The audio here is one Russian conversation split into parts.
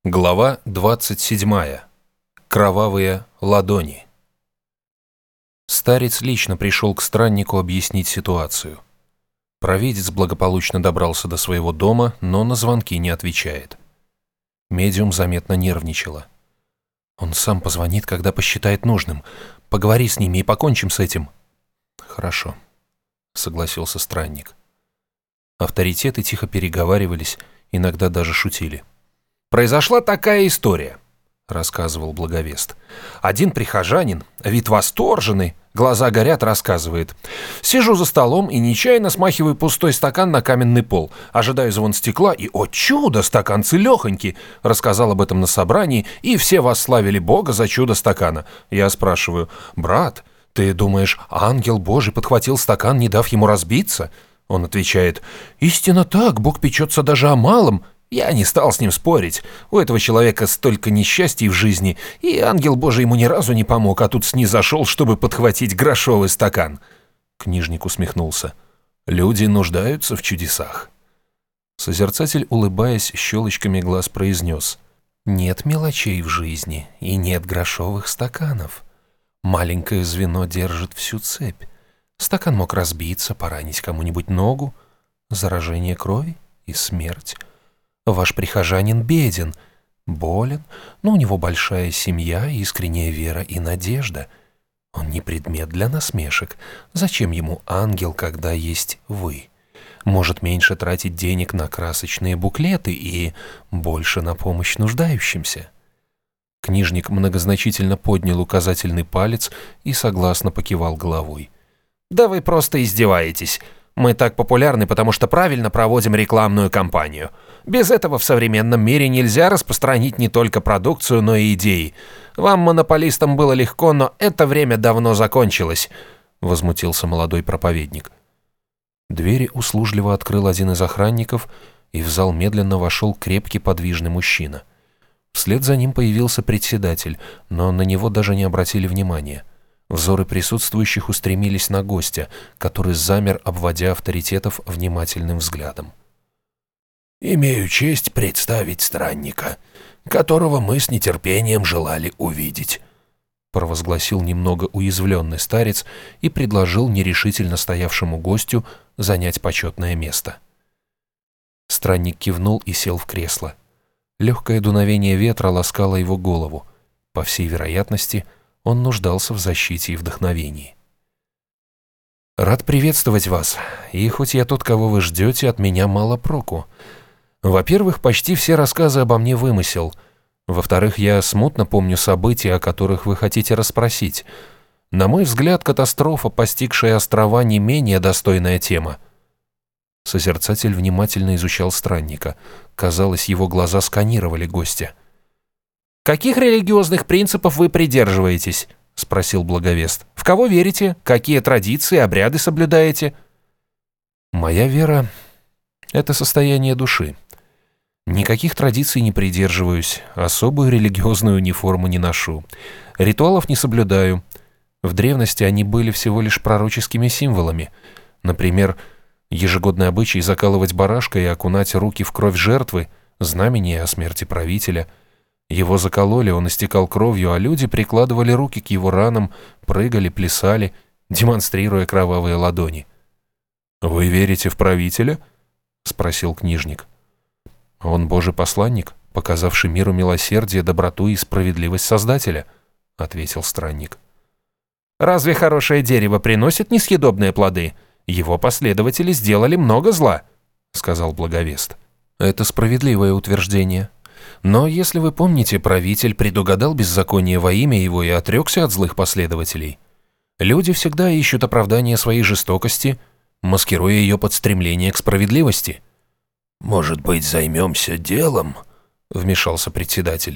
Глава 27. Кровавые ладони. Старец лично пришел к страннику объяснить ситуацию. Провидец благополучно добрался до своего дома, но на звонки не отвечает. Медиум заметно нервничала. «Он сам позвонит, когда посчитает нужным. Поговори с ними и покончим с этим». «Хорошо», — согласился странник. Авторитеты тихо переговаривались, иногда даже шутили. «Произошла такая история», — рассказывал благовест. «Один прихожанин, вид восторженный, глаза горят, рассказывает. Сижу за столом и нечаянно смахиваю пустой стакан на каменный пол. Ожидаю звон стекла, и, о чудо, стакан целехонький. Рассказал об этом на собрании, и все восславили Бога за чудо стакана. Я спрашиваю: брат, ты думаешь, ангел Божий подхватил стакан, не дав ему разбиться? Он отвечает: истинно так, Бог печется даже о малом. Я не стал с ним спорить. У этого человека столько несчастий в жизни, и ангел Божий ему ни разу не помог, а тут снизошел, чтобы подхватить грошовый стакан». Книжник усмехнулся. «Люди нуждаются в чудесах». Созерцатель, улыбаясь, щелочками глаз произнес: «Нет мелочей в жизни, и нет грошовых стаканов. Маленькое звено держит всю цепь. Стакан мог разбиться, поранить кому-нибудь ногу, заражение крови и смерть. Ваш прихожанин беден, болен, но у него большая семья, искренняя вера и надежда. Он не предмет для насмешек. Зачем ему ангел, когда есть вы? Может меньше тратить денег на красочные буклеты и больше на помощь нуждающимся». Книжник многозначительно поднял указательный палец и согласно покивал головой. «Да вы просто издеваетесь. Мы так популярны, потому что правильно проводим рекламную кампанию. Без этого в современном мире нельзя распространить не только продукцию, но и идеи. Вам, монополистам, было легко, но это время давно закончилось», — возмутился молодой проповедник. Двери услужливо открыл один из охранников, и в зал медленно вошел крепкий подвижный мужчина. Вслед за ним появился председатель, но на него даже не обратили внимания. Взоры присутствующих устремились на гостя, который замер, обводя авторитетов внимательным взглядом. «Имею честь представить странника, которого мы с нетерпением желали увидеть», провозгласил немного уязвленный старец и предложил нерешительно стоявшему гостю занять почетное место. Странник кивнул и сел в кресло. Легкое дуновение ветра ласкало его голову. По всей вероятности, он нуждался в защите и вдохновении. «Рад приветствовать вас, и хоть я тот, кого вы ждете, от меня мало проку. Во-первых, почти все рассказы обо мне вымысел. Во-вторых, я смутно помню события, о которых вы хотите расспросить. На мой взгляд, катастрофа, постигшая острова, не менее достойная тема». Созерцатель внимательно изучал странника. Казалось, его глаза сканировали гостя. «Каких религиозных принципов вы придерживаетесь?» — спросил благовест. «В кого верите? Какие традиции, обряды соблюдаете?» «Моя вера — это состояние души. Никаких традиций не придерживаюсь, особую религиозную униформу не ношу, ритуалов не соблюдаю. В древности они были всего лишь пророческими символами. Например, ежегодный обычай закалывать барашка и окунать руки в кровь жертвы, знамение о смерти правителя. Его закололи, он истекал кровью, а люди прикладывали руки к его ранам, прыгали, плясали, демонстрируя кровавые ладони». «Вы верите в правителя?» — спросил книжник. «Он Божий посланник, показавший миру милосердие, доброту и справедливость Создателя», — ответил странник. «Разве хорошее дерево приносит несъедобные плоды? Его последователи сделали много зла», — сказал благовест. «Это справедливое утверждение. Но, если вы помните, правитель предугадал беззаконие во имя его и отрекся от злых последователей. Люди всегда ищут оправдание своей жестокости, маскируя ее под стремление к справедливости». «Может быть, займемся делом?» — вмешался председатель.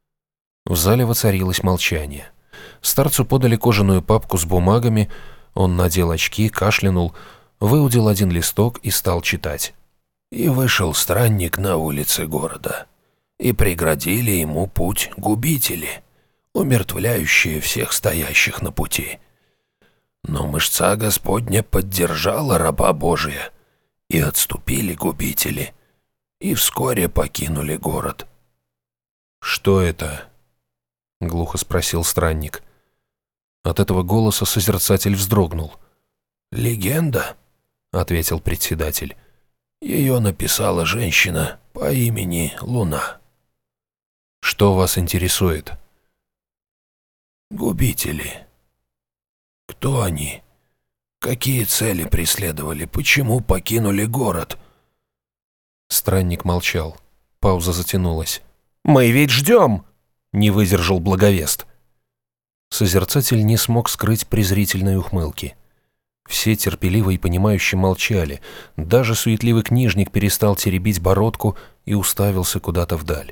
В зале воцарилось молчание. Старцу подали кожаную папку с бумагами, он надел очки, кашлянул, выудил один листок и стал читать. «И вышел странник на улицы города, и преградили ему путь губители, умертвляющие всех стоящих на пути. Но мышца Господня поддержала раба Божия, и отступили губители, и вскоре покинули город. «Что это?» — глухо спросил странник. От этого голоса созерцатель вздрогнул. «Легенда», — ответил председатель. «Ее написала женщина по имени Луна». «Что вас интересует?» «Губители. Кто они? Какие цели преследовали? Почему покинули город?» Странник молчал. Пауза затянулась. «Мы ведь ждем!» — не выдержал благовест. Созерцатель не смог скрыть презрительной ухмылки. Все терпеливо и понимающе молчали. Даже суетливый книжник перестал теребить бородку и уставился куда-то вдаль.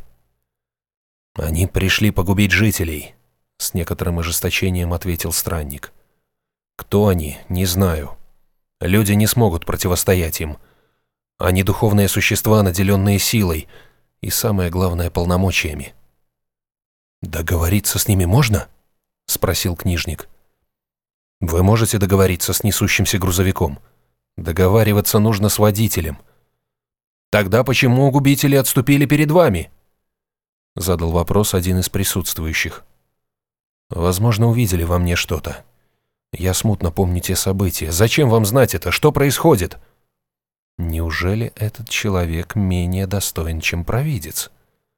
«Они пришли погубить жителей», — с некоторым ожесточением ответил странник. «Кто они, не знаю. Люди не смогут противостоять им. Они духовные существа, наделенные силой и, самое главное, полномочиями». «Договориться с ними можно?» — спросил книжник. «Вы можете договориться с несущимся грузовиком. Договариваться нужно с водителем». «Тогда почему губители отступили перед вами?» — задал вопрос один из присутствующих. «Возможно, увидели во мне что-то. Я смутно помню те события. Зачем вам знать это? Что происходит?» «Неужели этот человек менее достоин, чем провидец?»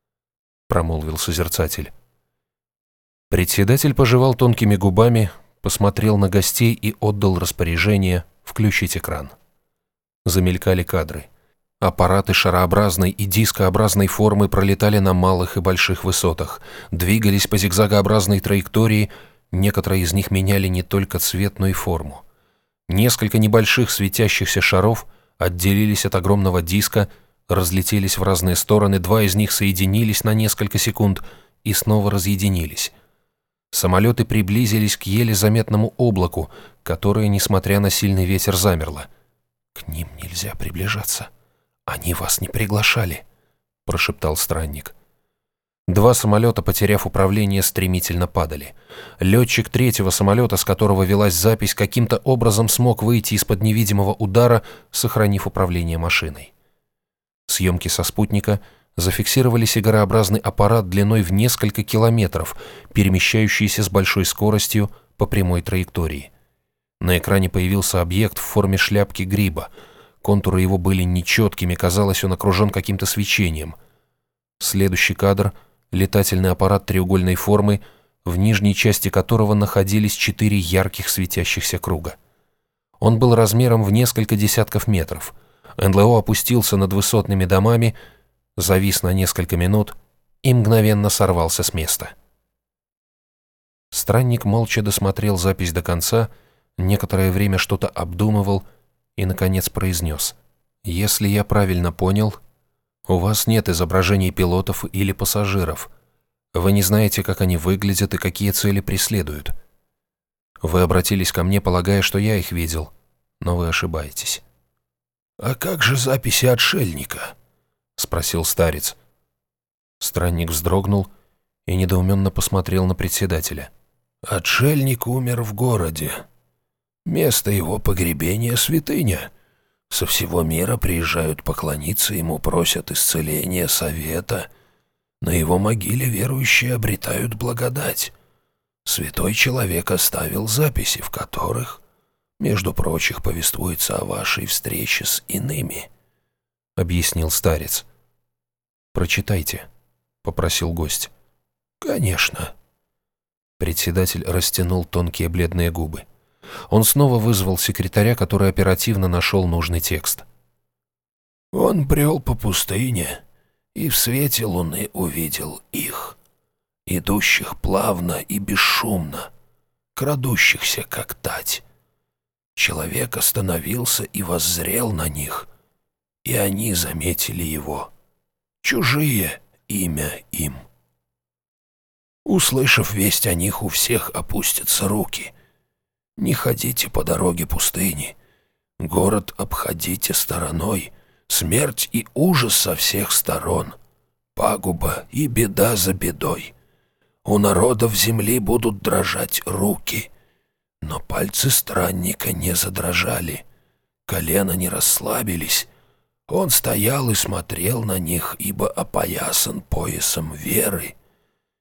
— промолвил созерцатель. Председатель пожевал тонкими губами, посмотрел на гостей и отдал распоряжение включить экран. Замелькали кадры. Аппараты шарообразной и дискообразной формы пролетали на малых и больших высотах, двигались по зигзагообразной траектории, некоторые из них меняли не только цвет, но и форму. Несколько небольших светящихся шаров отделились от огромного диска, разлетелись в разные стороны, два из них соединились на несколько секунд и снова разъединились. Самолеты приблизились к еле заметному облаку, которое, несмотря на сильный ветер, замерло. «К ним нельзя приближаться. Они вас не приглашали», — прошептал странник. Два самолета, потеряв управление, стремительно падали. Летчик третьего самолета, с которого велась запись, каким-то образом смог выйти из-под невидимого удара, сохранив управление машиной. Съемки со спутника зафиксировали сигарообразный аппарат длиной в несколько километров, перемещающийся с большой скоростью по прямой траектории. На экране появился объект в форме шляпки гриба. Контуры его были нечеткими, казалось, он окружен каким-то свечением. Следующий кадр — летательный аппарат треугольной формы, в нижней части которого находились 4 ярких светящихся круга. Он был размером в несколько десятков метров. НЛО опустился над высотными домами, завис на несколько минут и мгновенно сорвался с места. Странник молча досмотрел запись до конца, некоторое время что-то обдумывал и, наконец, произнес: «Если я правильно понял, у вас нет изображений пилотов или пассажиров. Вы не знаете, как они выглядят и какие цели преследуют. Вы обратились ко мне, полагая, что я их видел, но вы ошибаетесь». «А как же записи отшельника?» — спросил старец. Странник вздрогнул и недоуменно посмотрел на председателя. «Отшельник умер в городе. Место его погребения — святыня. Со всего мира приезжают поклониться ему, просят исцеления, совета. На его могиле верующие обретают благодать. Святой человек оставил записи, в которых, между прочих, повествуется о вашей встрече с иными», — объяснил старец. «Прочитайте», — попросил гость. «Конечно». Председатель растянул тонкие бледные губы. Он снова вызвал секретаря, который оперативно нашел нужный текст. «Он брел по пустыне и в свете луны увидел их, идущих плавно и бесшумно, крадущихся, как тать. Человек остановился и воззрел на них, и они заметили его. Чужие имя им. Услышав весть о них, у всех опустятся руки. Не ходите по дороге пустыни, город обходите стороной, смерть и ужас со всех сторон, пагуба и беда за бедой. У народов земли будут дрожать руки, но пальцы странника не задрожали, колена не расслабились. Он стоял и смотрел на них, ибо опоясан поясом веры,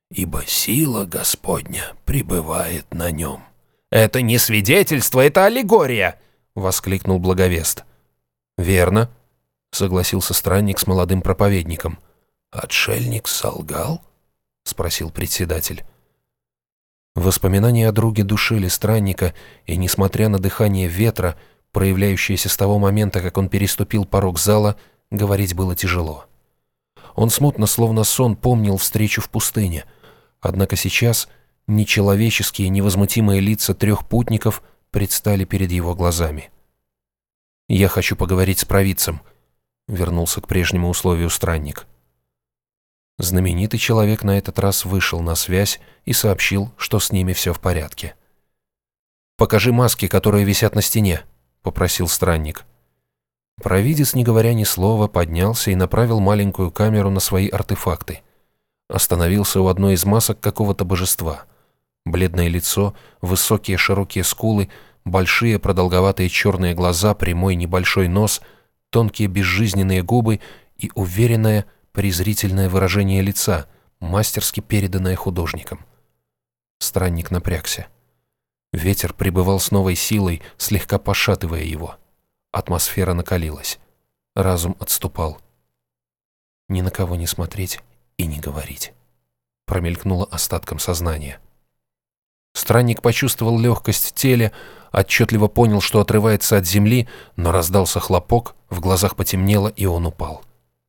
ибо сила Господня пребывает на нем». «Это не свидетельство, это аллегория!» — воскликнул благовест. «Верно», — согласился странник с молодым проповедником. «Отшельник солгал?» — спросил председатель. Воспоминания о друге душили странника, и, несмотря на дыхание ветра, проявляющееся с того момента, как он переступил порог зала, говорить было тяжело. Он смутно, словно сон, помнил встречу в пустыне, однако сейчас нечеловеческие невозмутимые лица 3 путников предстали перед его глазами. «Я хочу поговорить с провидцем», — вернулся к прежнему условию странник. Знаменитый человек на этот раз вышел на связь и сообщил, что с ними все в порядке. «Покажи маски, которые висят на стене», — попросил странник. Провидец, не говоря ни слова, поднялся и направил маленькую камеру на свои артефакты. Остановился у одной из масок какого-то божества. Бледное лицо, высокие широкие скулы, большие продолговатые черные глаза, прямой небольшой нос, тонкие безжизненные губы и уверенное, презрительное выражение лица, мастерски переданное художником. Странник напрягся. Ветер прибывал с новой силой, слегка пошатывая его. Атмосфера накалилась. Разум отступал. Ни на кого не смотреть и не говорить. Промелькнуло остатком сознания. Странник почувствовал легкость в теле, отчетливо понял, что отрывается от земли, но раздался хлопок, в глазах потемнело, и он упал.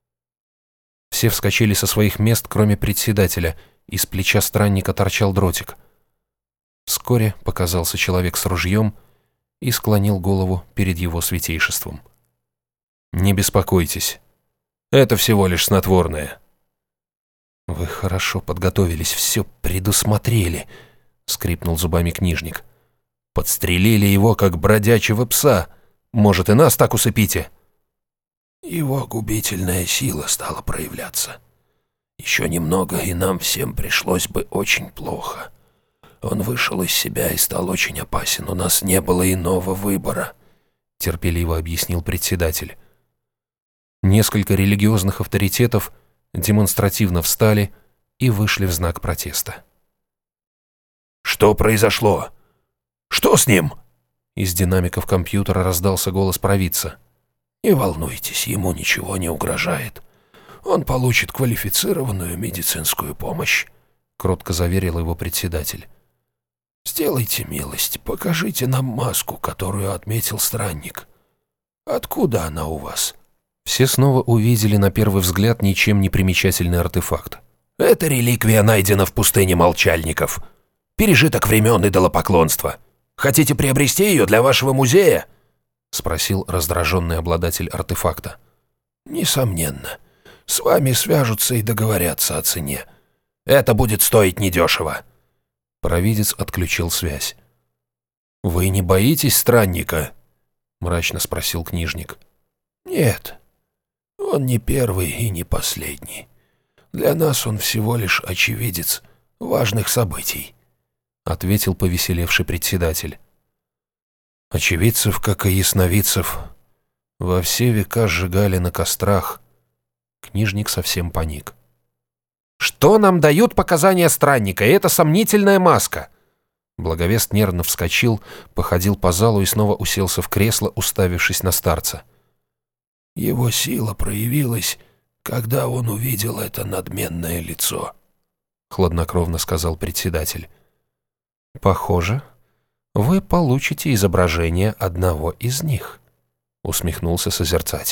Все вскочили со своих мест, кроме председателя. Из плеча странника торчал дротик. Вскоре показался человек с ружьем и склонил голову перед его святейшеством. «Не беспокойтесь. Это всего лишь снотворное». «Вы хорошо подготовились, все предусмотрели», — скрипнул зубами книжник. «Подстрелили его, как бродячего пса. Может, и нас так усыпите?» Его губительная сила стала проявляться. Еще немного, и нам всем пришлось бы очень плохо. Он вышел из себя и стал очень опасен. У нас не было иного выбора», — терпеливо объяснил председатель. Несколько религиозных авторитетов демонстративно встали и вышли в знак протеста. «Что произошло? Что с ним?» Из динамиков компьютера раздался голос провидца. «Не волнуйтесь, ему ничего не угрожает. Он получит квалифицированную медицинскую помощь», — кротко заверил его председатель. «Сделайте милость, покажите нам маску, которую отметил странник. Откуда она у вас?» Все снова увидели на первый взгляд ничем не примечательный артефакт. «Эта реликвия найдена в пустыне молчальников. Пережиток времен идолопоклонства. Хотите приобрести ее для вашего музея?» — спросил раздраженный обладатель артефакта. «Несомненно. С вами свяжутся и договорятся о цене. Это будет стоить недешево». Провидец отключил связь. «Вы не боитесь странника?» — мрачно спросил книжник. «Нет. Он не первый и не последний. Для нас он всего лишь очевидец важных событий», — ответил повеселевший председатель. «Очевидцев, как и ясновидцев, во все века сжигали на кострах». Книжник совсем паник. «Что нам дают показания странника, и эта сомнительная маска?» Благовест нервно вскочил, походил по залу и снова уселся в кресло, уставившись на старца. «Его сила проявилась, когда он увидел это надменное лицо», — хладнокровно сказал председатель. «Похоже, вы получите изображение одного из них», — усмехнулся созерцатель.